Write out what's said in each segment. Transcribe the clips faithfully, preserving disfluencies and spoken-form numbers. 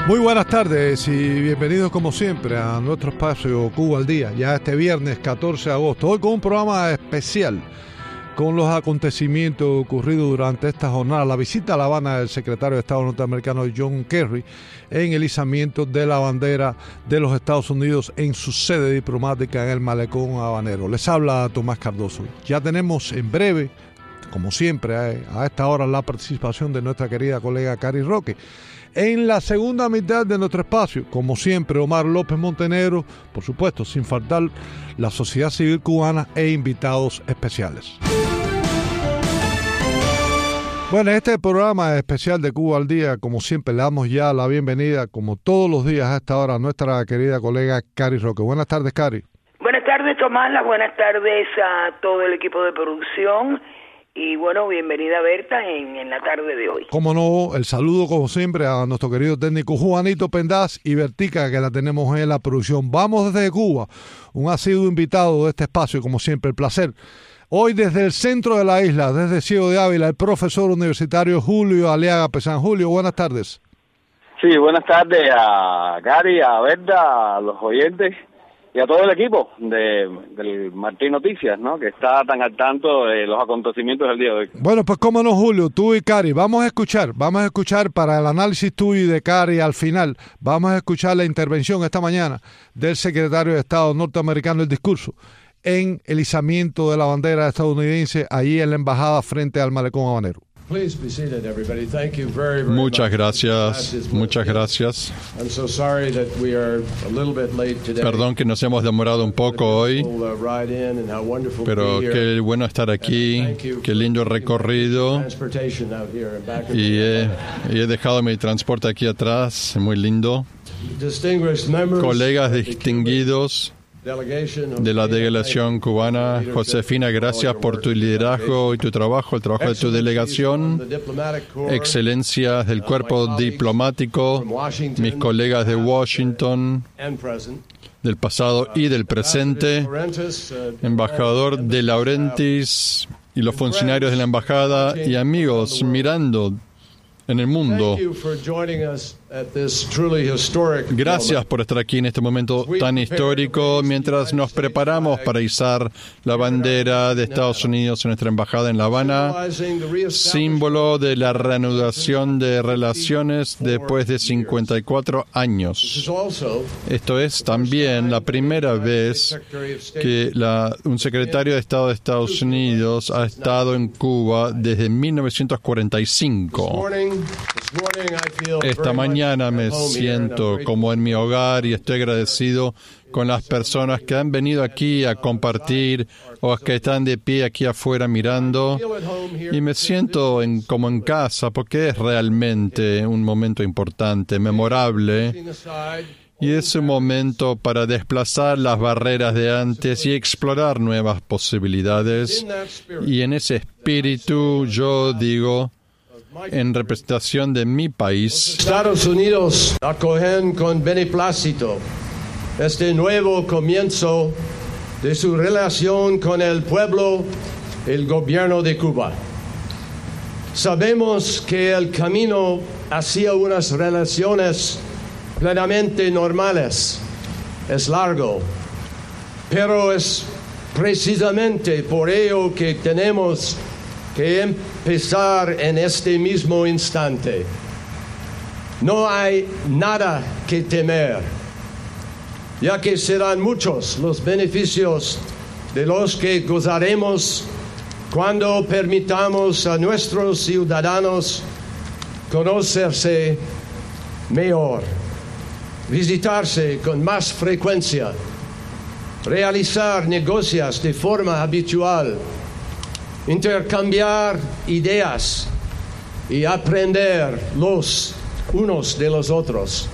Muy buenas tardes y bienvenidos como siempre a nuestro espacio Cuba al Día, ya este viernes catorce de agosto, hoy con un programa especial con los acontecimientos ocurridos durante esta jornada, la visita a La Habana del secretario de Estado norteamericano John Kerry en el izamiento de la bandera de los Estados Unidos en su sede diplomática en el malecón habanero. Les habla Tomás Cardoso. Ya tenemos en breve, como siempre, a esta hora la participación de nuestra querida colega Cari Roque. En la segunda mitad de nuestro espacio, como siempre, Omar López Montenegro, por supuesto, sin faltar la sociedad civil cubana e invitados especiales. Bueno, este programa especial de Cuba al Día, como siempre, le damos ya la bienvenida, como todos los días a esta hora, a nuestra querida colega Cari Roque. Buenas tardes, Cari. Buenas tardes, Tomás. Las buenas tardes a todo el equipo de producción. Y bueno, bienvenida Berta en, en la tarde de hoy. Como no, el saludo como siempre a nuestro querido técnico Juanito Pendaz y Bertica, que la tenemos en la producción. Vamos desde Cuba, un asiduo invitado de este espacio, como siempre, el placer. Hoy desde el centro de la isla, desde Ciego de Ávila, el profesor universitario Julio Aliaga Pesán. Julio, buenas tardes. Sí, buenas tardes a Cari, a Berta, a los oyentes y a todo el equipo de del Martín Noticias, ¿no? Que está tan al tanto de los acontecimientos del día de hoy. Bueno, pues cómo no, Julio, tú y Cari, vamos a escuchar, vamos a escuchar para el análisis tuyo y de Cari al final, vamos a escuchar la intervención esta mañana del secretario de Estado norteamericano, el discurso en el izamiento de la bandera estadounidense allí en la embajada frente al malecón habanero. Muchas gracias, muchas gracias. Perdón que nos hemos demorado un poco hoy, pero qué bueno estar aquí, qué lindo recorrido. Y he, y he dejado mi transporte aquí atrás, muy lindo. Colegas distinguidos de la delegación cubana, Josefina, gracias por tu liderazgo y tu trabajo, el trabajo de tu delegación, excelencias del cuerpo diplomático, mis colegas de Washington, del pasado y del presente, embajador de Laurentiis y los funcionarios de la embajada y amigos mirando en el mundo. Gracias por estar aquí en este momento tan histórico mientras nos preparamos para izar la bandera de Estados Unidos en nuestra embajada en La Habana, símbolo de la reanudación de relaciones después de cincuenta y cuatro años. Esto es también la primera vez que la, un secretario de Estado de Estados Unidos ha estado en Cuba desde mil novecientos cuarenta y cinco. Esta mañana me siento como en mi hogar y estoy agradecido con las personas que han venido aquí a compartir o que están de pie aquí afuera mirando, y me siento en, como en casa porque es realmente un momento importante, memorable, y es un momento para desplazar las barreras de antes y explorar nuevas posibilidades. Y en ese espíritu yo digo, en representación de mi país, Estados Unidos acogen con beneplácito este nuevo comienzo de su relación con el pueblo, el gobierno de Cuba. Sabemos que el camino hacia unas relaciones plenamente normales es largo, pero es precisamente por ello que tenemos que empezar en este mismo instante. No hay nada que temer, ya que serán muchos los beneficios de los que gozaremos cuando permitamos a nuestros ciudadanos conocerse mejor, visitarse con más frecuencia, realizar negocios de forma habitual, intercambiar ideas y aprender los unos de los otros.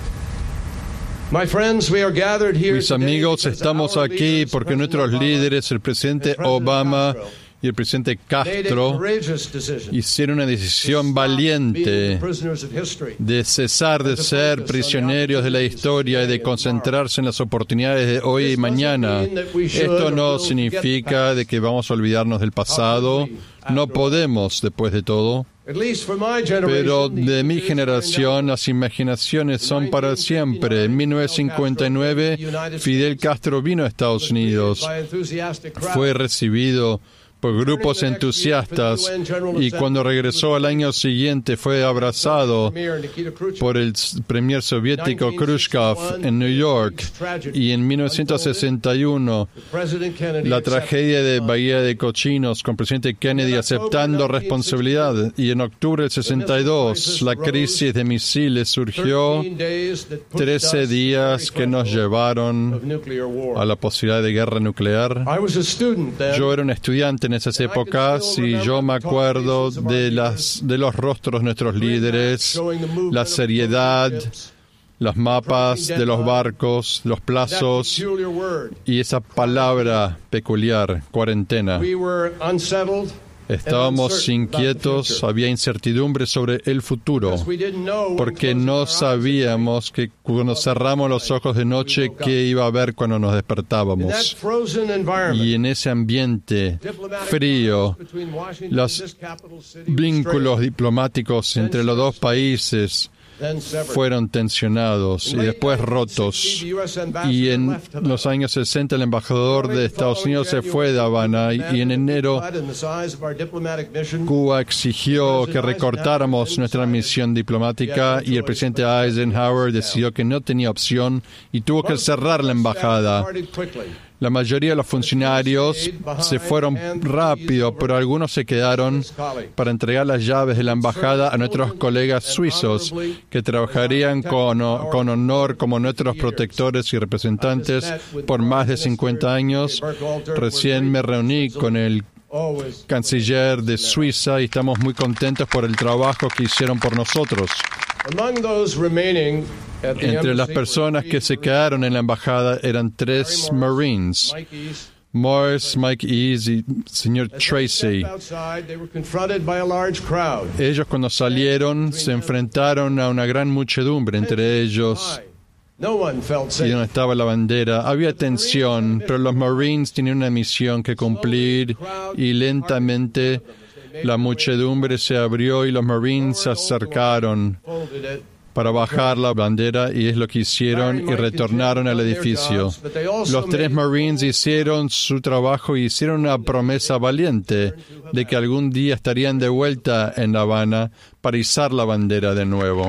Mis amigos, estamos aquí porque nuestros líderes, el presidente Obama y el presidente Castro hicieron una decisión valiente de cesar de ser prisioneros de la historia y de concentrarse en las oportunidades de hoy y mañana. Esto no significa de que vamos a olvidarnos del pasado. No podemos, después de todo. Pero de mi generación, las imaginaciones son para siempre. En mil novecientos cincuenta y nueve, Fidel Castro vino a Estados Unidos. Fue recibido por grupos entusiastas y cuando regresó al año siguiente fue abrazado por el premier soviético Khrushchev en New York. Y en mil novecientos sesenta y uno, la tragedia de Bahía de Cochinos con el presidente Kennedy aceptando responsabilidad. Y en octubre del sesenta y dos, la crisis de misiles surgió, trece días que nos llevaron a la posibilidad de guerra nuclear. Yo era un estudiante en esas épocas y yo me acuerdo de las de los rostros de nuestros líderes, la seriedad, los mapas de los barcos, los plazos y esa palabra peculiar, cuarentena. Estábamos inquietos, había incertidumbre sobre el futuro, porque no sabíamos que cuando cerramos los ojos de noche, qué iba a haber cuando nos despertábamos. Y en ese ambiente frío, los vínculos diplomáticos entre los dos países fueron tensionados y después rotos. Y en los años sesenta el embajador de Estados Unidos se fue de Habana y en enero Cuba exigió que recortáramos nuestra misión diplomática y el presidente Eisenhower decidió que no tenía opción y tuvo que cerrar la embajada. La mayoría de los funcionarios se fueron rápido, pero algunos se quedaron para entregar las llaves de la embajada a nuestros colegas suizos, que trabajarían con, con honor como nuestros protectores y representantes por más de cincuenta años. Recién me reuní con el canciller de Suiza y estamos muy contentos por el trabajo que hicieron por nosotros. Entre las personas que se quedaron en la embajada eran tres Marines, Morris, Mike Ease y señor Tracy. Ellos cuando salieron se enfrentaron a una gran muchedumbre entre ellos. Y donde estaba la bandera había tensión, pero los Marines tenían una misión que cumplir y lentamente la muchedumbre se abrió y los Marines se acercaron para bajar la bandera y es lo que hicieron y retornaron al edificio. Los tres Marines hicieron su trabajo y hicieron una promesa valiente de que algún día estarían de vuelta en La Habana para izar la bandera de nuevo.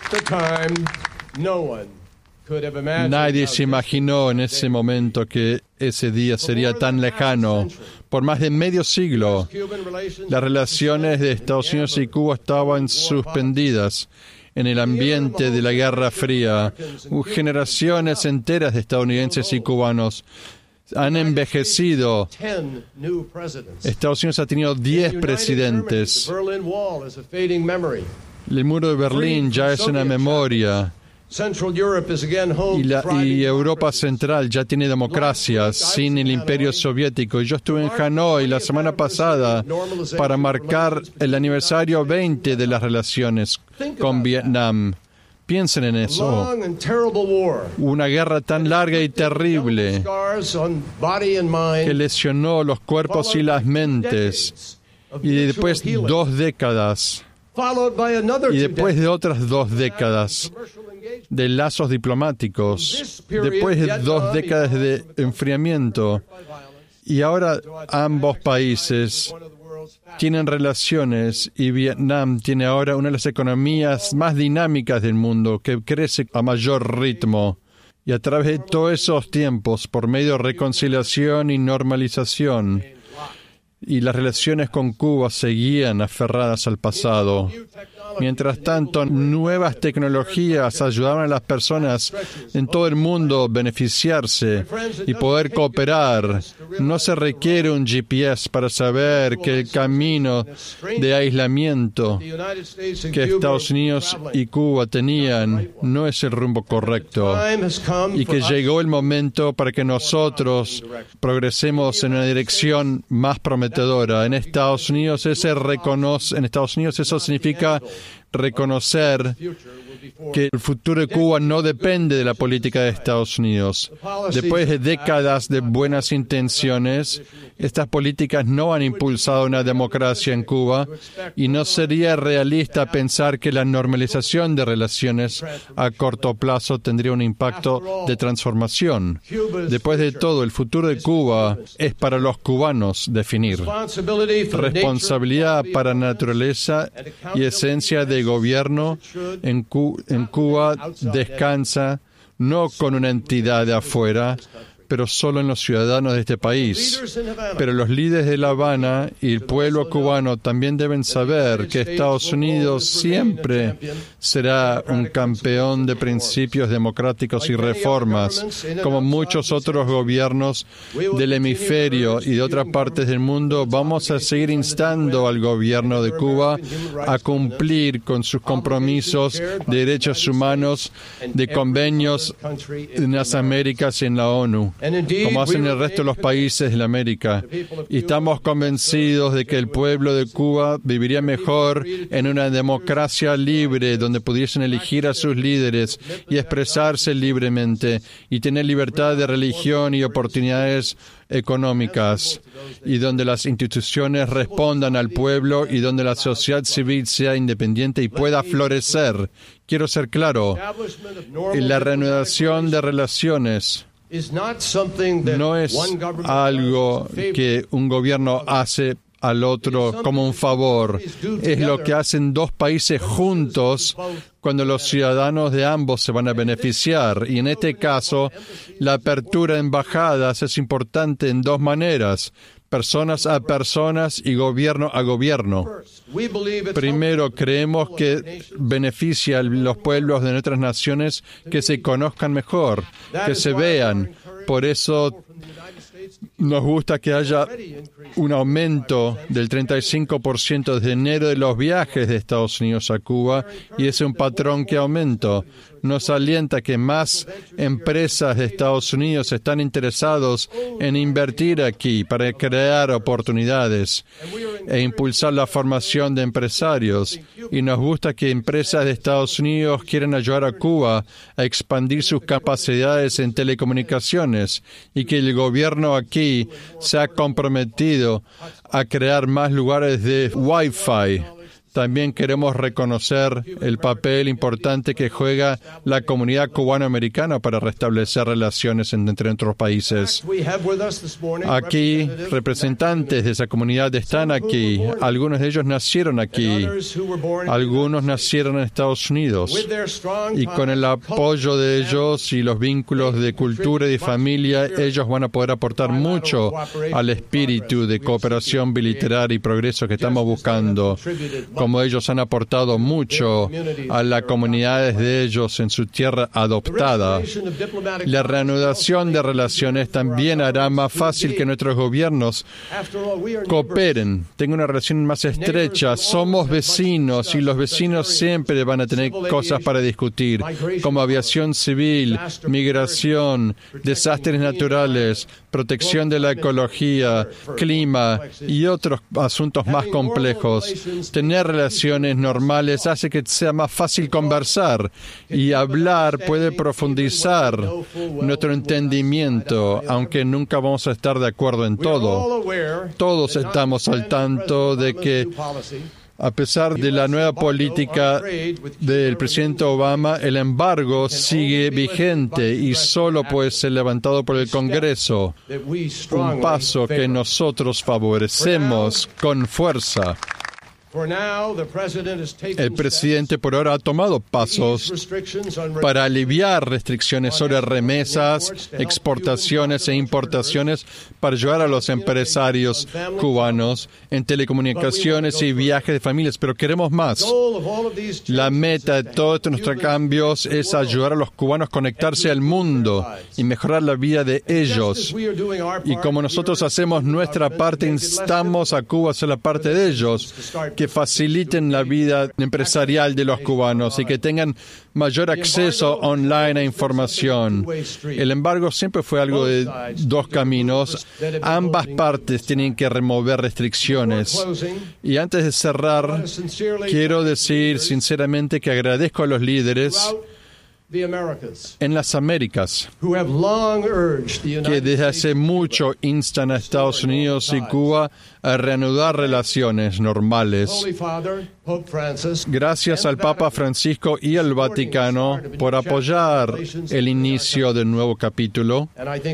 Nadie se imaginó en ese momento que ese día sería tan lejano. Por más de medio siglo, las relaciones de Estados Unidos y Cuba estaban suspendidas en el ambiente de la Guerra Fría. Generaciones enteras de estadounidenses y cubanos han envejecido. Estados Unidos ha tenido diez presidentes. El muro de Berlín ya es una memoria. Y, la, y Europa Central ya tiene democracia sin el imperio soviético. Yo estuve en Hanoi la semana pasada para marcar el aniversario veinte de las relaciones con Vietnam. Piensen en eso. Una guerra tan larga y terrible que lesionó los cuerpos y las mentes. Y después dos décadas. Y después de otras dos décadas de lazos diplomáticos, después de dos décadas de enfriamiento, y ahora ambos países tienen relaciones y Vietnam tiene ahora una de las economías más dinámicas del mundo, que crece a mayor ritmo. Y a través de todos esos tiempos, por medio de reconciliación y normalización, y las relaciones con Cuba seguían aferradas al pasado. Mientras tanto, nuevas tecnologías ayudaron a las personas en todo el mundo a beneficiarse y poder cooperar. No se requiere un G P S para saber que el camino de aislamiento que Estados Unidos y Cuba tenían no es el rumbo correcto, y que llegó el momento para que nosotros progresemos en una dirección más prometedora. En Estados Unidos, ese reconoce, en Estados Unidos eso significa reconocer que el futuro de Cuba no depende de la política de Estados Unidos. Después de décadas de buenas intenciones, estas políticas no han impulsado una democracia en Cuba, y no sería realista pensar que la normalización de relaciones a corto plazo tendría un impacto de transformación. Después de todo, el futuro de Cuba es para los cubanos definir. Responsabilidad para naturaleza y esencia de gobierno en Cuba en Cuba descansa no con una entidad de afuera, pero solo en los ciudadanos de este país. Pero los líderes de La Habana y el pueblo cubano también deben saber que Estados Unidos siempre será un campeón de principios democráticos y reformas, como muchos otros gobiernos del hemisferio y de otras partes del mundo. Vamos a seguir instando al gobierno de Cuba a cumplir con sus compromisos de derechos humanos, de convenios en las Américas y en la ONU, como hacen el resto de los países de la América. Y estamos convencidos de que el pueblo de Cuba viviría mejor en una democracia libre, donde pudiesen elegir a sus líderes y expresarse libremente, y tener libertad de religión y oportunidades económicas, y donde las instituciones respondan al pueblo, y donde la sociedad civil sea independiente y pueda florecer. Quiero ser claro, la reanudación de relaciones no es algo que un gobierno hace al otro como un favor. Es lo que hacen dos países juntos cuando los ciudadanos de ambos se van a beneficiar. Y en este caso, la apertura de embajadas es importante en dos maneras: personas a personas y gobierno a gobierno. Primero, creemos que beneficia a los pueblos de nuestras naciones que se conozcan mejor, que se vean. Por eso nos gusta que haya un aumento del treinta y cinco por ciento desde enero de los viajes de Estados Unidos a Cuba, y es un patrón que aumenta. Nos alienta que más empresas de Estados Unidos están interesados en invertir aquí para crear oportunidades e impulsar la formación de empresarios. Y nos gusta que empresas de Estados Unidos quieran ayudar a Cuba a expandir sus capacidades en telecomunicaciones, y que el gobierno aquí se ha comprometido a crear más lugares de Wi-Fi. También queremos reconocer el papel importante que juega la comunidad cubano-americana para restablecer relaciones entre nuestros países. Aquí, representantes de esa comunidad están aquí. Algunos de ellos nacieron aquí. Algunos nacieron en Estados Unidos. Y con el apoyo de ellos y los vínculos de cultura y de familia, ellos van a poder aportar mucho al espíritu de cooperación bilateral y progreso que estamos buscando, como ellos han aportado mucho a las comunidades de ellos en su tierra adoptada. La reanudación de relaciones también hará más fácil que nuestros gobiernos cooperen, tengan una relación más estrecha. Somos vecinos, y los vecinos siempre van a tener cosas para discutir, como aviación civil, migración, desastres naturales, protección de la ecología, clima y otros asuntos más complejos. Tener relaciones normales hace que sea más fácil conversar, y hablar puede profundizar nuestro entendimiento, aunque nunca vamos a estar de acuerdo en todo. Todos estamos al tanto de que, a pesar de la nueva política del presidente Obama, el embargo sigue vigente y solo puede ser levantado por el Congreso, un paso que nosotros favorecemos con fuerza. El presidente por ahora ha tomado pasos para aliviar restricciones sobre remesas, exportaciones e importaciones para ayudar a los empresarios cubanos en telecomunicaciones y viajes de familias, pero queremos más. La meta de todos nuestros cambios es ayudar a los cubanos a conectarse al mundo y mejorar la vida de ellos. Y como nosotros hacemos nuestra parte, instamos a Cuba a hacer la parte de ellos, que faciliten la vida empresarial de los cubanos y que tengan mayor acceso online a información. El embargo siempre fue algo de dos caminos. Ambas partes tienen que remover restricciones. Y antes de cerrar, quiero decir sinceramente que agradezco a los líderes en las Américas, que desde hace mucho instan a Estados Unidos y Cuba a reanudar relaciones normales. Gracias al Papa Francisco y al Vaticano por apoyar el inicio del nuevo capítulo.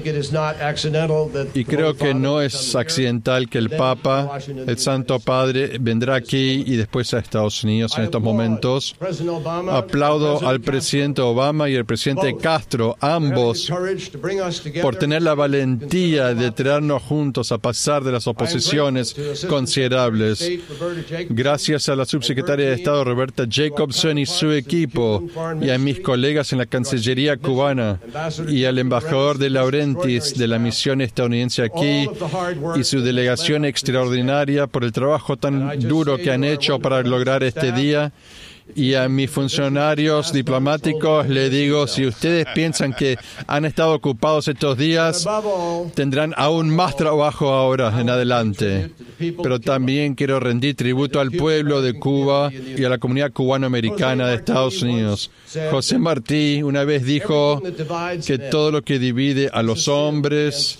Y creo que no es accidental que el Papa, el Santo Padre, vendrá aquí y después a Estados Unidos en estos momentos. Aplaudo al presidente Obama y al presidente Castro, ambos, por tener la valentía de traernos juntos a pasar de las oposiciones considerables. Gracias a la subsecretaria de Estado Roberta Jacobson y su equipo, y a mis colegas en la Cancillería cubana, y al embajador de Laurentiis de la misión estadounidense aquí, y su delegación extraordinaria por el trabajo tan duro que han hecho para lograr este día. Y a mis funcionarios diplomáticos le digo, si ustedes piensan que han estado ocupados estos días, tendrán aún más trabajo ahora en adelante. Pero también quiero rendir tributo al pueblo de Cuba y a la comunidad cubano-americana de Estados Unidos. José Martí una vez dijo que todo lo que divide a los hombres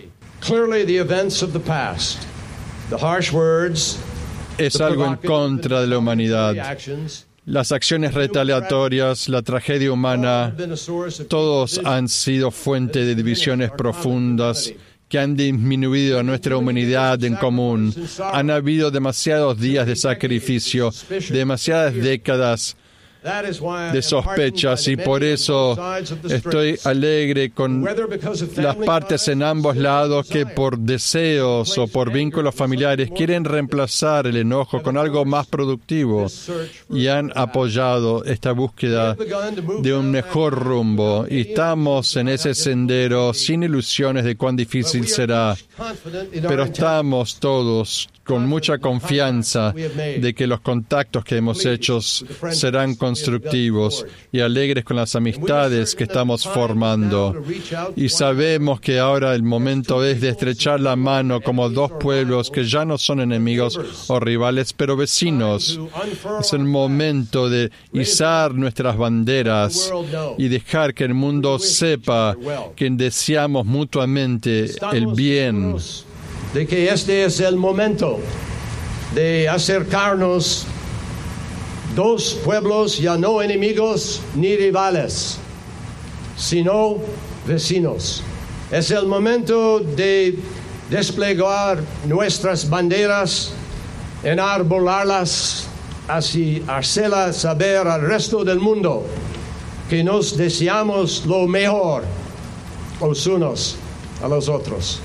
es algo en contra de la humanidad. Las acciones retaliatorias, la tragedia humana, todos han sido fuente de divisiones profundas que han disminuido nuestra humanidad en común. Han habido demasiados días de sacrificio, demasiadas décadas de sospechas, y por eso estoy alegre con las partes en ambos lados que por deseos o por vínculos familiares quieren reemplazar el enojo con algo más productivo y han apoyado esta búsqueda de un mejor rumbo, y estamos en ese sendero sin ilusiones de cuán difícil será, pero estamos todos con mucha confianza de que los contactos que hemos hecho serán constructivos y alegres con las amistades que estamos formando. Y sabemos que ahora el momento es de estrechar la mano como dos pueblos que ya no son enemigos o rivales, pero vecinos. Es el momento de izar nuestras banderas y dejar que el mundo sepa que deseamos mutuamente el bien. De que este es el momento de acercarnos, dos pueblos ya no enemigos ni rivales, sino vecinos. Es el momento de desplegar nuestras banderas, enarbolarlas, así hacerlas saber al resto del mundo que nos deseamos lo mejor los unos a los otros.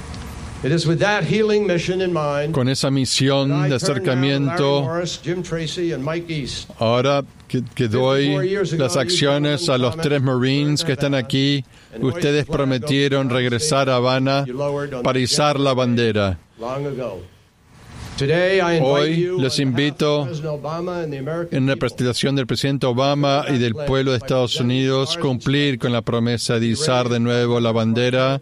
Con esa misión de acercamiento, ahora que, que doy las acciones a los tres Marines que están aquí, ustedes prometieron regresar a Habana para izar la bandera. Hoy les invito, en representación del presidente Obama y del pueblo de Estados Unidos, cumplir con la promesa de izar de nuevo la bandera.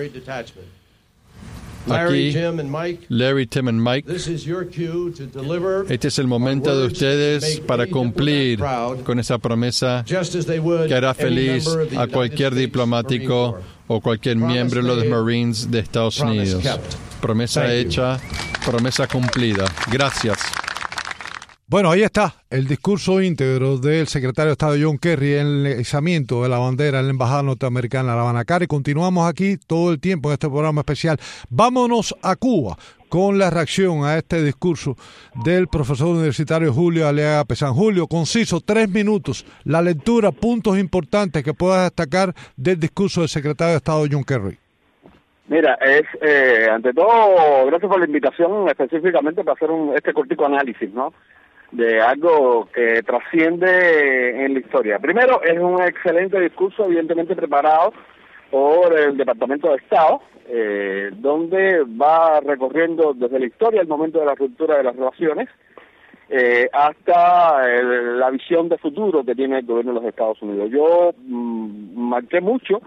Aquí, Larry, Tim y Mike, este es el momento de ustedes para cumplir con esa promesa que hará feliz a cualquier diplomático o cualquier miembro de los Marines de Estados Unidos. Promesa hecha, promesa cumplida. Gracias. Bueno, ahí está el discurso íntegro del secretario de Estado John Kerry en el izamiento de la bandera en la Embajada Norteamericana en La Habana. Cari, continuamos aquí todo el tiempo en este programa especial. Vámonos a Cuba con la reacción a este discurso del profesor universitario Julio Aliaga Pesán. Julio, conciso, tres minutos, la lectura, puntos importantes que puedas destacar del discurso del secretario de Estado John Kerry. Mira, es eh, ante todo, gracias por la invitación específicamente para hacer un, este cortico análisis, ¿no?, de algo que trasciende en la historia. Primero, es un excelente discurso, evidentemente preparado por el Departamento de Estado, eh, donde va recorriendo desde la historia el momento de la ruptura de las relaciones eh, hasta el, la visión de futuro que tiene el gobierno de los Estados Unidos. Yo mmm, marqué mucho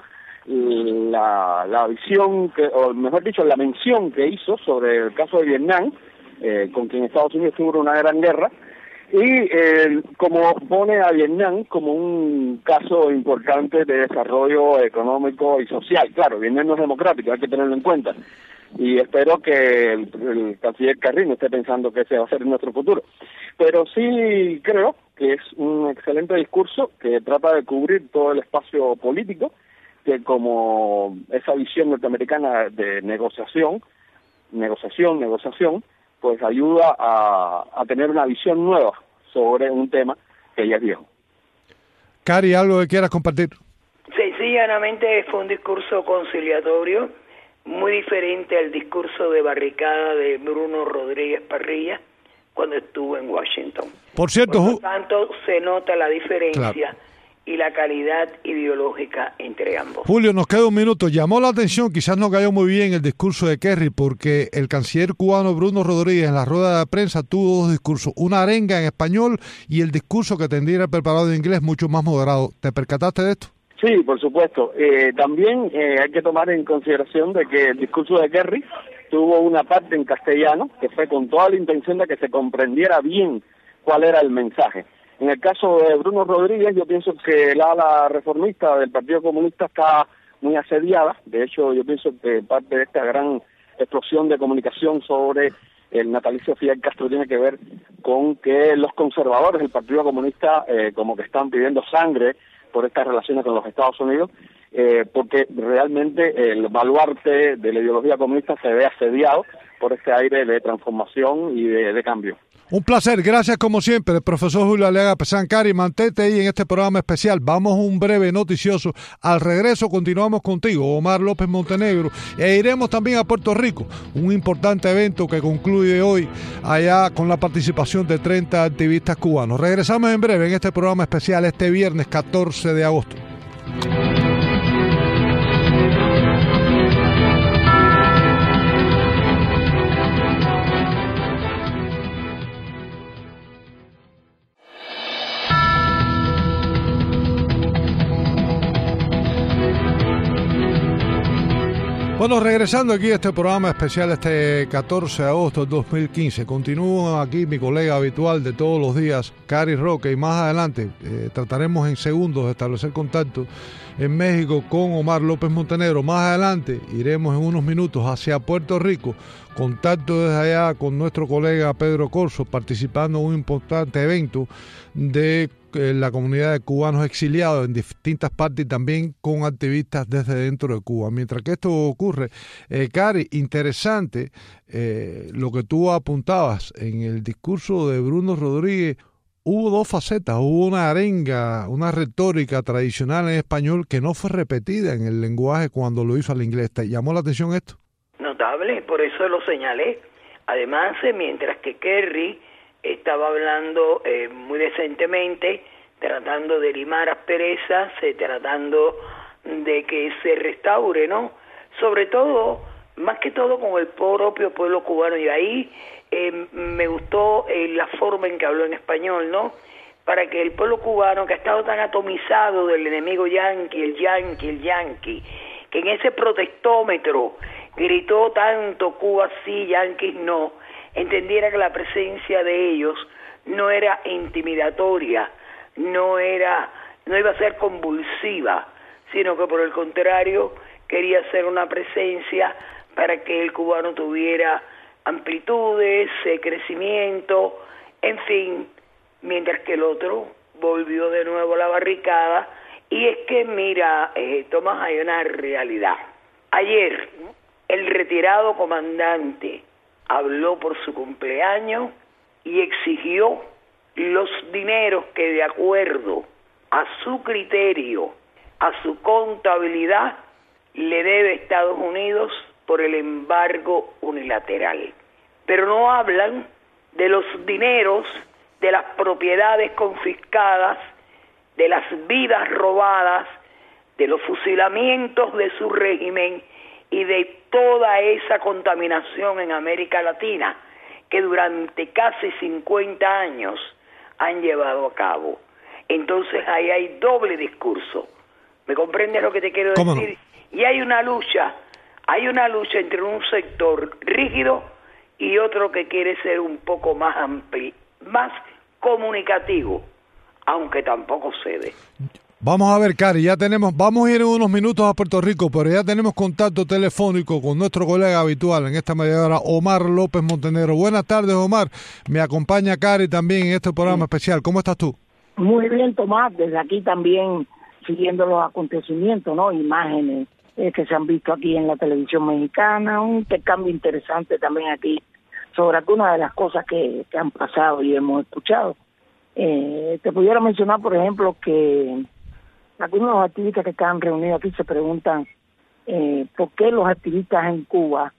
la, la visión, que, o mejor dicho, la mención que hizo sobre el caso de Vietnam, eh, con quien Estados Unidos tuvo una gran guerra, y eh, como pone a Vietnam como un caso importante de desarrollo económico y social. Claro, Vietnam no es democrático, hay que tenerlo en cuenta, y espero que el, el canciller Kerry no esté pensando que ese va a ser nuestro futuro. Pero sí creo que es un excelente discurso que trata de cubrir todo el espacio político, que como esa visión norteamericana de negociación, negociación, negociación, pues ayuda a, a tener una visión nueva sobre un tema que ya es viejo. Cari, ¿algo que quieras compartir? Sencillamente fue un discurso conciliatorio, muy diferente al discurso de barricada de Bruno Rodríguez Parrilla cuando estuvo en Washington. Por cierto, Por lo tanto, se nota la diferencia. Claro. Y la calidad ideológica entre ambos. Julio, nos queda un minuto. Llamó la atención, quizás no cayó muy bien el discurso de Kerry, porque el canciller cubano Bruno Rodríguez en la rueda de prensa tuvo dos discursos, una arenga en español y el discurso que tendría preparado en inglés mucho más moderado. ¿Te percataste de esto? Sí, por supuesto. Eh, también eh, hay que tomar en consideración de que el discurso de Kerry tuvo una parte en castellano, que fue con toda la intención de que se comprendiera bien cuál era el mensaje. En el caso de Bruno Rodríguez, yo pienso que el ala reformista del Partido Comunista está muy asediada. De hecho, yo pienso que parte de esta gran explosión de comunicación sobre el natalicio de Fidel Castro tiene que ver con que los conservadores del Partido Comunista eh, como que están pidiendo sangre por estas relaciones con los Estados Unidos, eh, porque realmente el baluarte de la ideología comunista se ve asediado por este aire de transformación y de, de cambio. Un placer, gracias como siempre, el profesor Julio Aliaga Pesán. Cari, mantente ahí en este programa especial. Vamos a un breve noticioso. Al regreso continuamos contigo, Omar López Montenegro, e iremos también a Puerto Rico, un importante evento que concluye hoy allá con la participación de treinta activistas cubanos. Regresamos en breve en este programa especial este viernes catorce de agosto. Bueno, regresando aquí a este programa especial este catorce de agosto del dos mil quince, continúa aquí mi colega habitual de todos los días, Cari Roque, y más adelante eh, trataremos en segundos de establecer contacto en México con Omar López Montenegro. Más adelante iremos en unos minutos hacia Puerto Rico, contacto desde allá con nuestro colega Pedro Corso, participando en un importante evento de la comunidad de cubanos exiliados en distintas partes y también con activistas desde dentro de Cuba. Mientras que esto ocurre, eh, Cari, interesante eh, lo que tú apuntabas en el discurso de Bruno Rodríguez. Hubo dos facetas, hubo una arenga, una retórica tradicional en español que no fue repetida en el lenguaje cuando lo hizo al inglés. ¿Te llamó la atención esto? Notable, por eso lo señalé. Además, mientras que Kerry estaba hablando eh, muy decentemente, tratando de limar asperezas, eh, tratando de que se restaure, ¿no? Sobre todo, más que todo con el propio pueblo cubano, y ahí eh, me gustó eh, la forma en que habló en español, ¿no? Para que el pueblo cubano, que ha estado tan atomizado del enemigo yanqui, el yanqui, el yanqui, que en ese protestómetro gritó tanto Cuba sí, yanquis no, entendiera que la presencia de ellos no era intimidatoria, no era, no iba a ser convulsiva, sino que por el contrario quería ser una presencia para que el cubano tuviera amplitudes, eh, crecimiento, en fin, mientras que el otro volvió de nuevo a la barricada. Y es que mira, eh, Tomás, hay una realidad. Ayer el retirado comandante habló por su cumpleaños y exigió los dineros que de acuerdo a su criterio, a su contabilidad, le debe Estados Unidos por el embargo unilateral. Pero no hablan de los dineros, de las propiedades confiscadas, de las vidas robadas, de los fusilamientos de su régimen y de toda esa contaminación en América Latina que durante casi cincuenta años han llevado a cabo. Entonces ahí hay doble discurso. ¿Me comprendes lo que te quiero decir? No? Y hay una lucha, hay una lucha entre un sector rígido y otro que quiere ser un poco más amplio, más comunicativo, aunque tampoco cede. Vamos a ver, Cari, ya tenemos, vamos a ir en unos minutos a Puerto Rico, pero ya tenemos contacto telefónico con nuestro colega habitual en esta media hora, Omar López Montenegro. Buenas tardes, Omar. Me acompaña Cari también en este programa especial. ¿Cómo estás tú? Muy bien, Tomás. Desde aquí también siguiendo los acontecimientos, ¿no? Imágenes eh, que se han visto aquí en la televisión mexicana, un intercambio interesante también aquí sobre algunas de las cosas que, que han pasado y hemos escuchado. Eh, te pudiera mencionar, por ejemplo, que algunos de los activistas que están reunidos aquí se preguntan eh, por qué los activistas en Cuba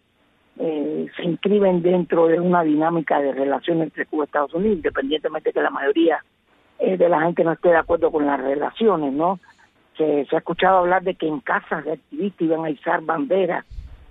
eh, se inscriben dentro de una dinámica de relaciones entre Cuba y Estados Unidos, independientemente de que la mayoría eh, de la gente no esté de acuerdo con las relaciones, ¿no? Se, se ha escuchado hablar de que en casas de activistas iban a izar banderas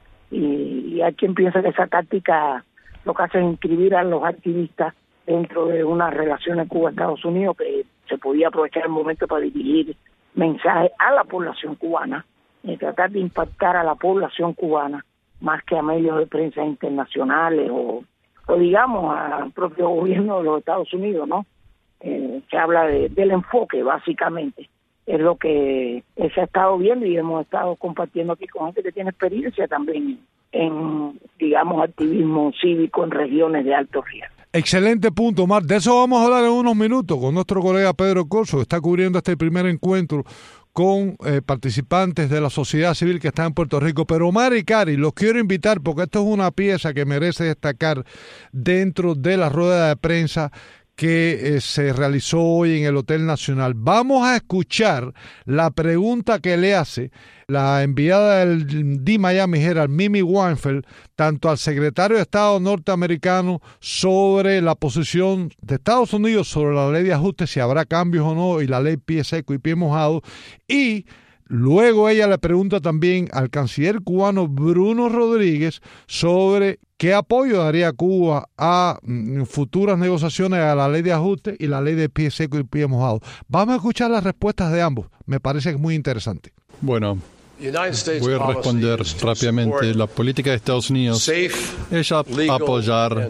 y, y hay quien piensa que esa táctica lo que hace es inscribir a los activistas dentro de una relación en Cuba-Estados Unidos que se podía aprovechar el momento para dirigir mensajes a la población cubana, y tratar de impactar a la población cubana más que a medios de prensa internacionales o, o digamos al propio gobierno de los Estados Unidos, ¿no? Eh, se habla de, del enfoque, básicamente. Es lo que se ha estado viendo y hemos estado compartiendo aquí con gente que tiene experiencia también en, digamos, activismo cívico en regiones de alto riesgo. Excelente punto, Omar. De eso vamos a hablar en unos minutos con nuestro colega Pedro Corso, que está cubriendo este primer encuentro con eh, participantes de la sociedad civil que está en Puerto Rico. Pero Omar y Cari, los quiero invitar porque esto es una pieza que merece destacar dentro de la rueda de prensa que eh, se realizó hoy en el Hotel Nacional. Vamos a escuchar la pregunta que le hace la enviada del The Miami Herald, Mimi Weinfeld, tanto al secretario de Estado norteamericano sobre la posición de Estados Unidos sobre la ley de ajuste, si habrá cambios o no, y la ley pie seco y pie mojado, y luego ella le pregunta también al canciller cubano Bruno Rodríguez sobre qué apoyo daría Cuba a mm, futuras negociaciones a la ley de ajuste y la ley de pie seco y pie mojado. Vamos a escuchar las respuestas de ambos. Me parece que es muy interesante. Bueno, voy a responder rápidamente. La política de Estados Unidos es apoyar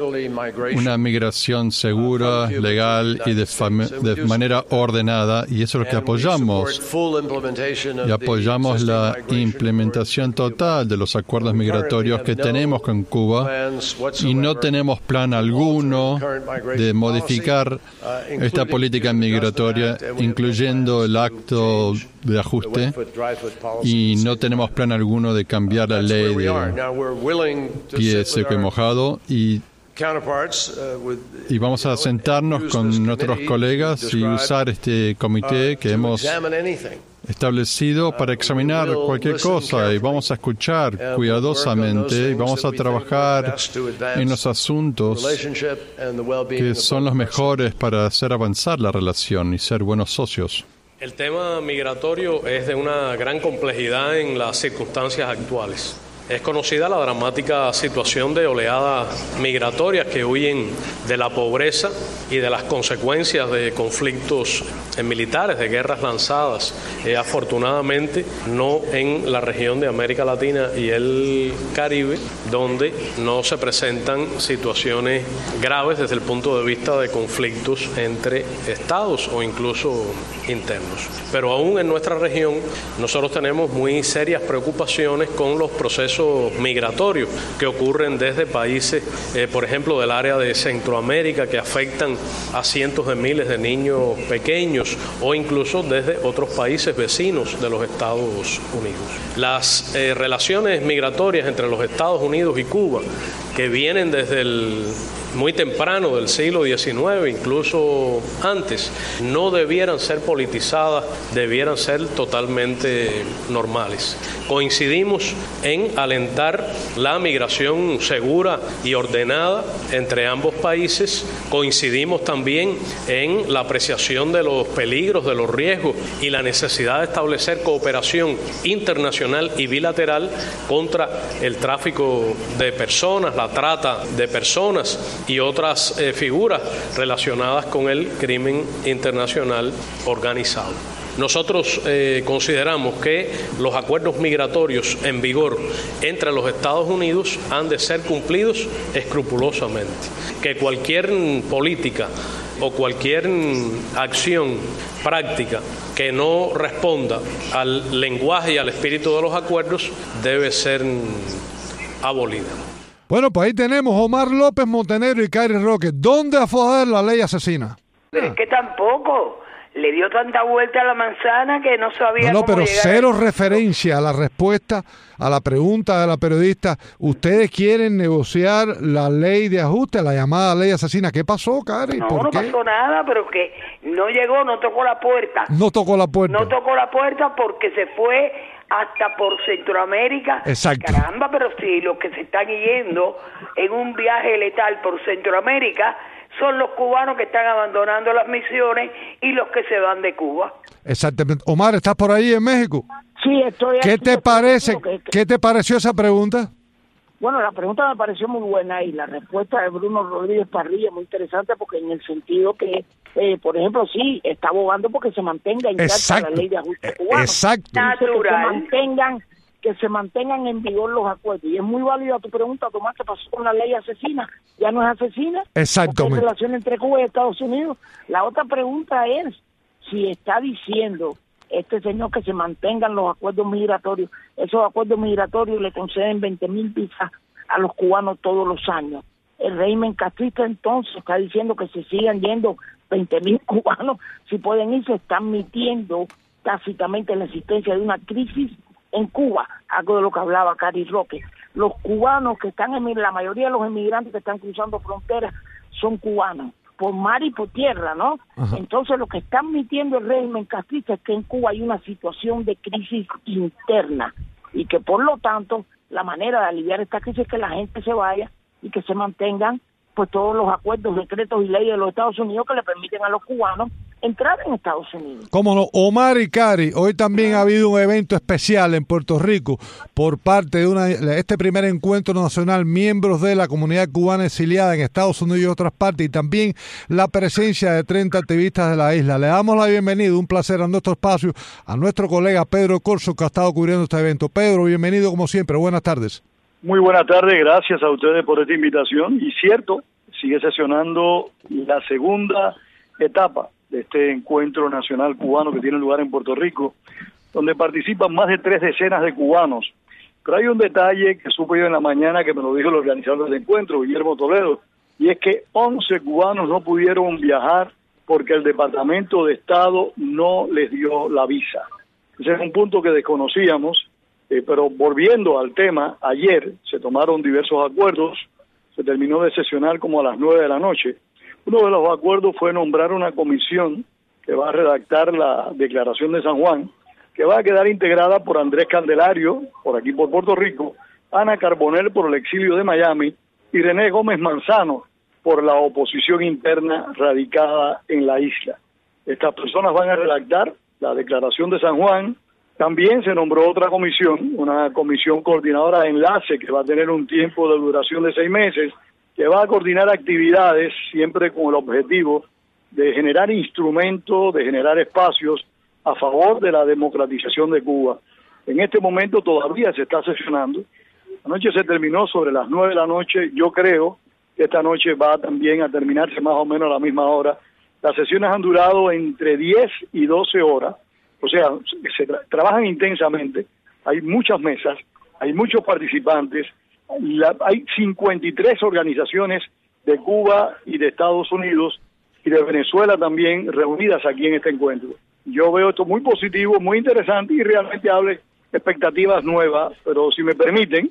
una migración segura, legal y de, de manera ordenada, y eso es lo que apoyamos. Y apoyamos la implementación total de los acuerdos migratorios que tenemos con Cuba, y no tenemos plan alguno de modificar esta política migratoria, incluyendo el acto de ajuste, y no tenemos plan alguno de cambiar la ley de pie seco y mojado, y, y vamos a sentarnos con nuestros colegas y usar este comité que hemos establecido para examinar cualquier cosa, y vamos a escuchar cuidadosamente y vamos a trabajar en los asuntos que son los mejores para hacer avanzar la relación y ser buenos socios. El tema migratorio es de una gran complejidad en las circunstancias actuales. Es conocida la dramática situación de oleadas migratorias que huyen de la pobreza y de las consecuencias de conflictos militares, de guerras lanzadas, eh, afortunadamente no en la región de América Latina y el Caribe, donde no se presentan situaciones graves desde el punto de vista de conflictos entre estados o incluso internos. Pero aún en nuestra región nosotros tenemos muy serias preocupaciones con los procesos migratorios que ocurren desde países, eh, por ejemplo, del área de Centroamérica, que afectan a cientos de miles de niños pequeños, o incluso desde otros países vecinos de los Estados Unidos. Las eh, relaciones migratorias entre los Estados Unidos y Cuba que vienen desde el muy temprano del siglo diecinueve, incluso antes, no debieran ser politizadas, debieran ser totalmente normales. Coincidimos en alentar la migración segura y ordenada entre ambos países, coincidimos también en la apreciación de los peligros, de los riesgos y la necesidad de establecer cooperación internacional y bilateral contra el tráfico de personas, la trata de personas y otras eh, figuras relacionadas con el crimen internacional organizado. Nosotros eh, consideramos que los acuerdos migratorios en vigor entre los Estados Unidos han de ser cumplidos escrupulosamente, que cualquier política o cualquier acción práctica que no responda al lenguaje y al espíritu de los acuerdos debe ser abolida. Bueno, pues ahí tenemos Omar López Montenegro y Cary Roque. ¿Dónde afogar la ley asesina? Pero es que tampoco le dio tanta vuelta a la manzana que no sabía No, no, cómo pero llegar cero a... referencia a la respuesta a la pregunta de la periodista. ¿Ustedes quieren negociar la ley de ajuste, la llamada ley asesina? ¿Qué pasó, Cary? No, ¿Por no qué? pasó nada, pero que no llegó, no tocó la puerta. No tocó la puerta. No tocó la puerta porque se fue hasta por Centroamérica. Exacto. Caramba, pero si los que se están yendo en un viaje letal por Centroamérica son los cubanos que están abandonando las misiones y los que se van de Cuba. Exactamente. Omar, ¿estás por ahí en México? Sí, estoy ¿Qué aquí, te parece? que- que- ¿Qué te pareció esa pregunta? Bueno, la pregunta me pareció muy buena y la respuesta de Bruno Rodríguez Parrilla es muy interesante porque en el sentido que, eh, por ejemplo, sí, está abogando porque se mantenga intacta Exacto. la ley de ajuste cubano. Exacto. Dice que se Natural. mantengan que se mantengan en vigor los acuerdos. Y es muy válida tu pregunta, Tomás, ¿qué pasó con la ley asesina? ¿Ya no es asesina? Exactamente. ¿Porque hay relación entre Cuba y Estados Unidos? La otra pregunta es si está diciendo este señor que se mantengan los acuerdos migratorios. Esos acuerdos migratorios le conceden veinte mil visas a los cubanos todos los años. El régimen castrista entonces está diciendo que se sigan yendo veinte mil cubanos, si pueden ir, se están admitiendo tácitamente la existencia de una crisis en Cuba, algo de lo que hablaba Cary Roque. Los cubanos que están, en la mayoría de los inmigrantes que están cruzando fronteras son cubanos, por mar y por tierra, ¿no? Ajá. Entonces lo que está admitiendo el régimen castrista es que en Cuba hay una situación de crisis interna y que por lo tanto la manera de aliviar esta crisis es que la gente se vaya y que se mantengan pues todos los acuerdos, decretos y leyes de los Estados Unidos que le permiten a los cubanos entrar en Estados Unidos. Cómo no, Omar y Cary, hoy también ha habido un evento especial en Puerto Rico por parte de una, este primer encuentro nacional, miembros de la comunidad cubana exiliada en Estados Unidos y otras partes, y también la presencia de treinta activistas de la isla. Le damos la bienvenida, un placer a nuestro espacio, a nuestro colega Pedro Corso, que ha estado cubriendo este evento. Pedro, bienvenido como siempre, buenas tardes. Muy buenas tardes, gracias a ustedes por esta invitación. Y cierto, sigue sesionando la segunda etapa de este encuentro nacional cubano que tiene lugar en Puerto Rico, donde participan más de tres decenas de cubanos. Pero hay un detalle que supe yo en la mañana que me lo dijo el organizador del encuentro, Guillermo Toledo, y es que once cubanos no pudieron viajar porque el Departamento de Estado no les dio la visa. Ese es un punto que desconocíamos. Eh, pero volviendo al tema, ayer se tomaron diversos acuerdos, se terminó de sesionar como a las nueve de la noche. Uno de los acuerdos fue nombrar una comisión que va a redactar la Declaración de San Juan, que va a quedar integrada por Andrés Candelario, por aquí por Puerto Rico, Ana Carbonell por el exilio de Miami y René Gómez Manzano por la oposición interna radicada en la isla. Estas personas van a redactar la Declaración de San Juan. También se nombró otra comisión, una comisión coordinadora de enlace que va a tener un tiempo de duración de seis meses, que va a coordinar actividades siempre con el objetivo de generar instrumentos, de generar espacios a favor de la democratización de Cuba. En este momento todavía se está sesionando. Anoche se terminó sobre las nueve de la noche. Yo creo que esta noche va también a terminarse más o menos a la misma hora. Las sesiones han durado entre diez y doce horas. O sea, se tra- trabajan intensamente, hay muchas mesas, hay muchos participantes, la, hay cincuenta y tres organizaciones de Cuba y de Estados Unidos y de Venezuela también reunidas aquí en este encuentro. Yo veo esto muy positivo, muy interesante y realmente abre expectativas nuevas, pero si me permiten,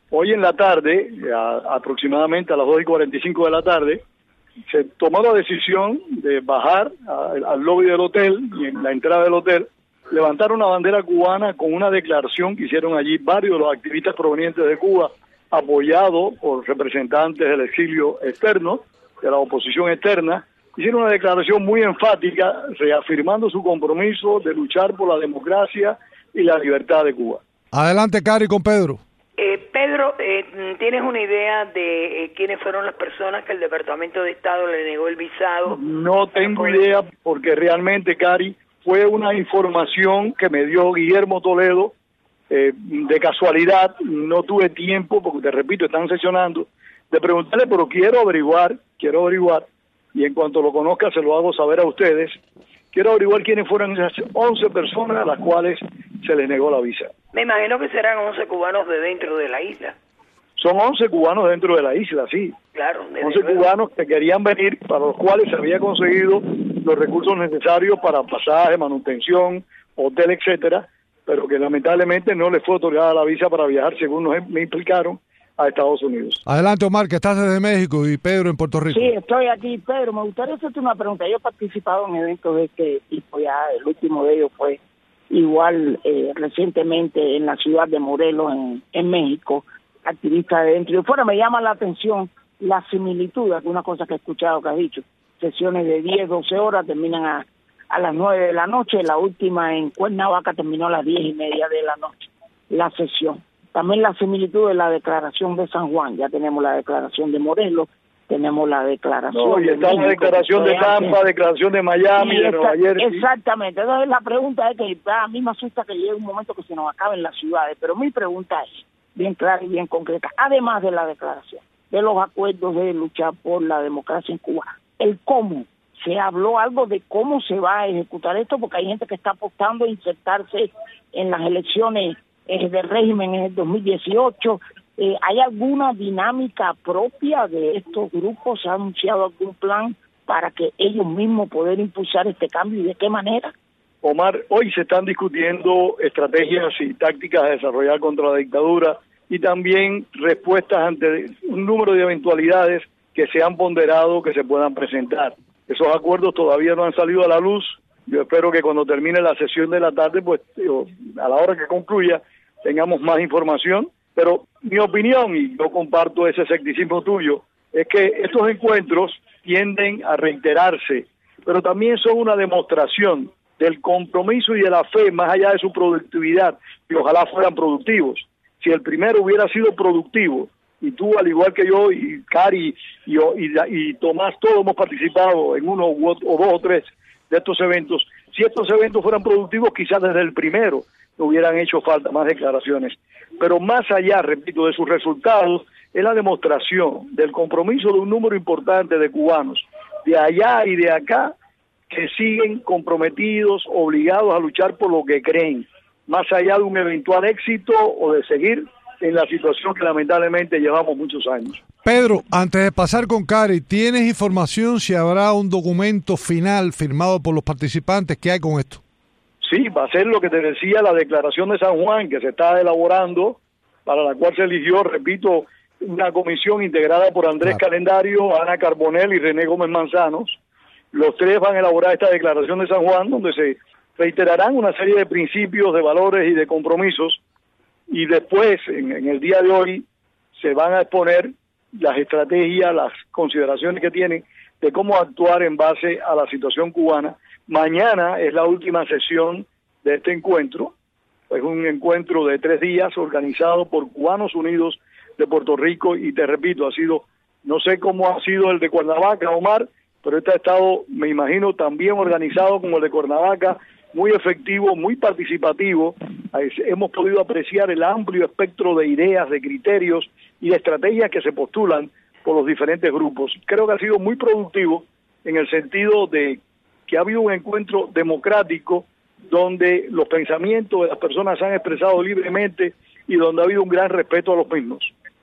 Hoy en la tarde, a, aproximadamente a las dos y cuarenta y cinco de la tarde, se tomó la decisión de bajar a, al lobby del hotel y en la entrada del hotel levantar una bandera cubana con una declaración que hicieron allí varios de los activistas provenientes de Cuba, apoyados por representantes del exilio externo, de la oposición externa. Hicieron una declaración muy enfática, reafirmando su compromiso de luchar por la democracia y la libertad de Cuba. Adelante, Cari, con Pedro. Eh, Pedro, eh, ¿tienes una idea de eh, quiénes fueron las personas que el Departamento de Estado le negó el visado? No tengo idea, porque realmente, Cari, fue una información que me dio Guillermo Toledo, eh, de casualidad. No tuve tiempo, porque te repito, están sesionando, de preguntarle, pero quiero averiguar, quiero averiguar, y en cuanto lo conozca se lo hago saber a ustedes. Quiero averiguar quiénes fueron esas once personas a las cuales se les negó la visa. Me imagino que serán once cubanos de dentro de la isla. Son once cubanos dentro de la isla, sí. Claro. once cubanos que querían venir, para los cuales se había conseguido los recursos necesarios para pasaje, manutención, hotel, etcétera, pero que lamentablemente no les fue otorgada la visa para viajar, según nos, me explicaron, a Estados Unidos. Adelante, Omar, que estás desde México, y Pedro en Puerto Rico. Sí, estoy aquí, Pedro. Me gustaría hacerte una pregunta. Yo he participado en eventos de este tipo, ya el último de ellos fue igual eh, recientemente en la ciudad de Morelos, en, en México, activista de dentro y de fuera. Me llama la atención la similitud, alguna cosa que he escuchado que has dicho. Sesiones de diez, doce horas terminan a, a las nueve de la noche. La última en Cuernavaca terminó a las diez y media de la noche, la sesión. También la similitud de la declaración de San Juan. Ya tenemos la declaración de Morelos, tenemos la declaración... No, y está la declaración de Tampa, declaración de Miami, de Nueva Jersey. Exactamente. Entonces la pregunta es que a mí me asusta que llegue un momento que se nos acaben las ciudades, pero mi pregunta es bien clara y bien concreta. Además de la declaración, de los acuerdos de luchar por la democracia en Cuba, el cómo, ¿se habló algo de cómo se va a ejecutar esto? Porque hay gente que está apostando a insertarse en las elecciones eh, del régimen en el dos mil dieciocho. Eh, ¿Hay alguna dinámica propia de estos grupos? ¿Se ha anunciado algún plan para que ellos mismos puedan impulsar este cambio y de qué manera? Omar, hoy se están discutiendo estrategias y tácticas a desarrollar contra la dictadura y también respuestas ante un número de eventualidades que se han ponderado que se puedan presentar. Esos acuerdos todavía no han salido a la luz. Yo espero que cuando termine la sesión de la tarde, pues a la hora que concluya, tengamos más información. Pero mi opinión, y yo comparto ese escepticismo tuyo, es que estos encuentros tienden a reiterarse, pero también son una demostración del compromiso y de la fe, más allá de su productividad, y ojalá fueran productivos. Si el primero hubiera sido productivo, y tú, al igual que yo, y Cari, y, yo, y, y Tomás, todos hemos participado en uno o dos o tres de estos eventos, si estos eventos fueran productivos, quizás desde el primero no hubieran hecho falta más declaraciones. Pero más allá, repito, de sus resultados, es la demostración del compromiso de un número importante de cubanos, de allá y de acá, que siguen comprometidos, obligados a luchar por lo que creen, más allá de un eventual éxito o de seguir en la situación que lamentablemente llevamos muchos años. Pedro, antes de pasar con Cari, ¿tienes información si habrá un documento final firmado por los participantes? ¿Qué hay con esto? Sí, va a ser lo que te decía, la declaración de San Juan, que se está elaborando, para la cual se eligió, repito, una comisión integrada por Andrés claro. Calendario, Ana Carbonell y René Gómez Manzanos. Los tres van a elaborar esta declaración de San Juan, donde se reiterarán una serie de principios, de valores y de compromisos, y después, en, en el día de hoy, se van a exponer las estrategias, las consideraciones que tienen de cómo actuar en base a la situación cubana. Mañana es la última sesión de este encuentro, es un encuentro de tres días organizado por Cubanos Unidos de Puerto Rico, y te repito, ha sido, no sé cómo ha sido el de Cuernavaca, Omar, pero este ha estado, me imagino, también organizado como el de Cuernavaca, muy efectivo, muy participativo. Hemos podido apreciar el amplio espectro de ideas, de criterios y de estrategias que se postulan por los diferentes grupos. Creo que ha sido muy productivo en el sentido de que ha habido un encuentro democrático donde los pensamientos de las personas se han expresado libremente y donde ha habido un gran respeto a los mismos.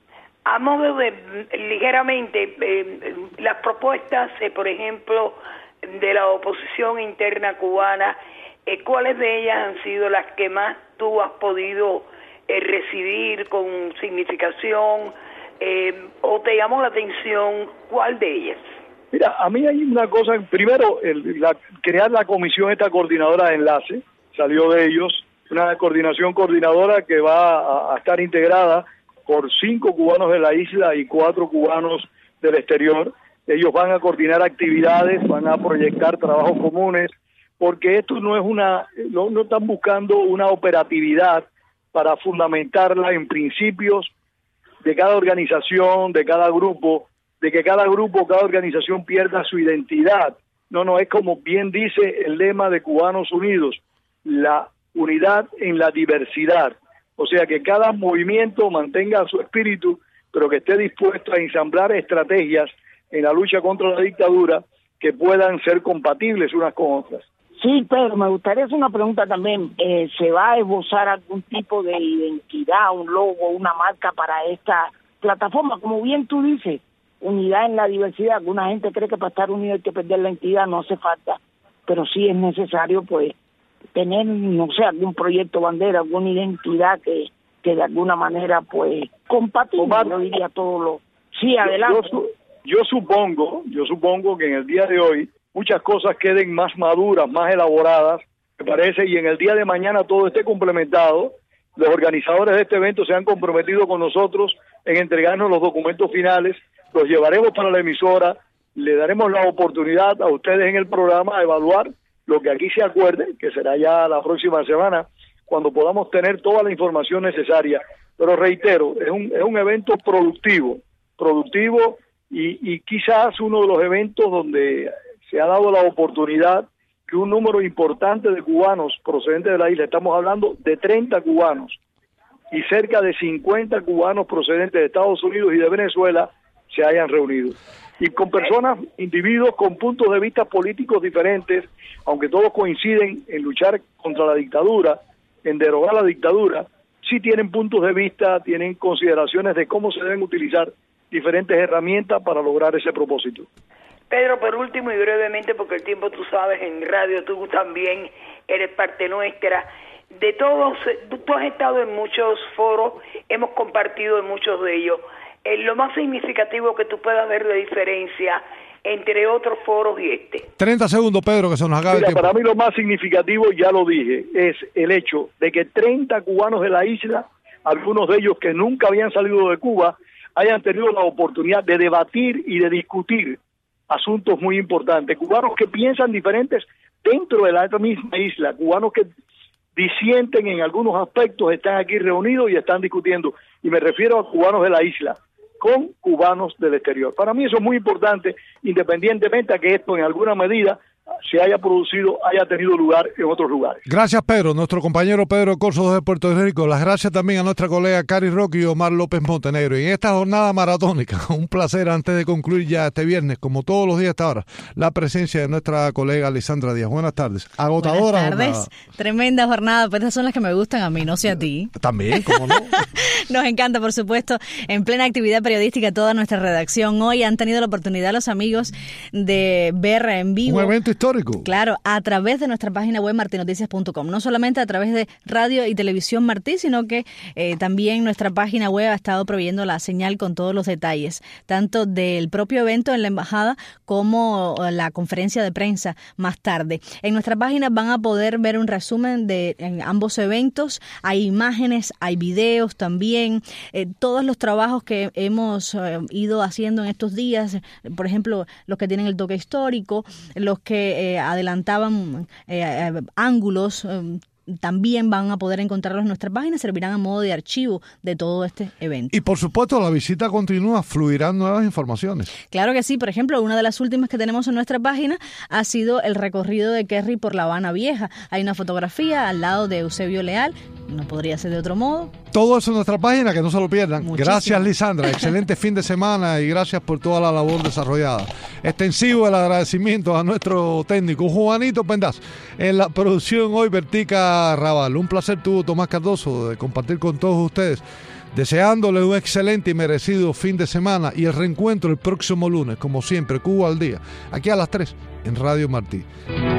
A modo de, ligeramente, eh, las propuestas, eh, por ejemplo, de la oposición interna cubana, eh, ¿cuáles de ellas han sido las que más tú has podido eh, recibir con significación, eh, o te llamó la atención cuál de ellas? Mira, a mí hay una cosa, primero, el, la, crear la comisión esta coordinadora de enlace, salió de ellos, una coordinación coordinadora que va a, a estar integrada por cinco cubanos de la isla y cuatro cubanos del exterior. Ellos van a coordinar actividades, van a proyectar trabajos comunes, porque esto no es una, no, no están buscando una operatividad para fundamentarla en principios de cada organización, de cada grupo, de que cada grupo, cada organización pierda su identidad. No, no, es como bien dice el lema de Cubanos Unidos, la unidad en la diversidad. O sea, que cada movimiento mantenga su espíritu, pero que esté dispuesto a ensamblar estrategias en la lucha contra la dictadura que puedan ser compatibles unas con otras. Sí, pero me gustaría hacer una pregunta también. Eh, ¿Se va a esbozar algún tipo de identidad, un logo, una marca para esta plataforma? Como bien tú dices, unidad en la diversidad. Alguna gente cree que para estar unido hay que perder la entidad, no hace falta, pero sí es necesario, pues, tener, no sé, algún proyecto bandera, alguna identidad que, que de alguna manera, pues, compatible, Omar, yo diría todo lo... Sí, adelante. Yo, yo supongo, yo supongo que en el día de hoy muchas cosas queden más maduras, más elaboradas, me parece, y en el día de mañana todo esté complementado. Los organizadores de este evento se han comprometido con nosotros en entregarnos los documentos finales, los llevaremos para la emisora, le daremos la oportunidad a ustedes en el programa a evaluar lo que aquí se acuerde, que será ya la próxima semana, cuando podamos tener toda la información necesaria. Pero reitero, es un, es un evento productivo, productivo y, y quizás uno de los eventos donde se ha dado la oportunidad que un número importante de cubanos procedentes de la isla, estamos hablando de treinta cubanos y cerca de cincuenta cubanos procedentes de Estados Unidos y de Venezuela, se hayan reunido. Y con personas, individuos con puntos de vista políticos diferentes, aunque todos coinciden en luchar contra la dictadura, en derogar la dictadura, sí tienen puntos de vista, tienen consideraciones de cómo se deben utilizar diferentes herramientas para lograr ese propósito. Pedro, por último y brevemente, porque el tiempo, tú sabes, en radio tú también eres parte nuestra, de todos, tú has estado en muchos foros, hemos compartido en muchos de ellos. Eh, lo más significativo que tú puedas ver de diferencia entre otros foros y este. treinta segundos, Pedro, que se nos acaba Mira, el tiempo. Para mí lo más significativo, ya lo dije, es el hecho de que treinta cubanos de la isla, algunos de ellos que nunca habían salido de Cuba, hayan tenido la oportunidad de debatir y de discutir asuntos muy importantes. Cubanos que piensan diferentes dentro de la misma isla, cubanos que disienten en algunos aspectos, están aquí reunidos y están discutiendo. Y me refiero a cubanos de la isla con cubanos del exterior. Para mí eso es muy importante, independientemente a que esto en alguna medida se haya producido, haya tenido lugar en otros lugares. Gracias, Pedro. Nuestro compañero Pedro Corso de Puerto Rico. Las gracias también a nuestra colega Cari Roque y Omar López Montenegro. Y en esta jornada maratónica, un placer antes de concluir ya este viernes, como todos los días hasta ahora, la presencia de nuestra colega Lisandra Díaz. Buenas tardes. Agotadora Buenas tardes. jornada. Tremenda jornada, pues esas son las que me gustan a mí, no sé a ti. También, ¿cómo no? Nos encanta, por supuesto, en plena actividad periodística toda nuestra redacción. Hoy han tenido la oportunidad los amigos de ver en vivo. Un evento histórico. Claro, a través de nuestra página web marti noticias punto com. No solamente a través de radio y televisión Martí, sino que eh, también nuestra página web ha estado proveyendo la señal con todos los detalles, tanto del propio evento en la embajada como la conferencia de prensa más tarde. En nuestra página van a poder ver un resumen de en ambos eventos. Hay imágenes, hay videos también, eh, todos los trabajos que hemos eh, ido haciendo en estos días, por ejemplo, los que tienen el toque histórico, los que eh, adelantaban eh, eh, ángulos, eh, también van a poder encontrarlos en nuestra página, servirán a modo de archivo de todo este evento. Y por supuesto, la visita continúa, fluirán nuevas informaciones. Claro que sí. Por ejemplo, una de las últimas que tenemos en nuestra página ha sido el recorrido de Kerry por La Habana Vieja. Hay una fotografía al lado de Eusebio Leal, no podría ser de otro modo. Todo eso en nuestra página, que no se lo pierdan. Muchísimo. Gracias, Lisandra. Excelente fin de semana y gracias por toda la labor desarrollada. Extensivo el agradecimiento a nuestro técnico Juanito Pendaz. En la producción hoy, Vertica Raval. Un placer tuvo Tomás Cardoso de compartir con todos ustedes. Deseándole un excelente y merecido fin de semana y el reencuentro el próximo lunes, como siempre, Cuba al día, aquí a las tres en Radio Martí.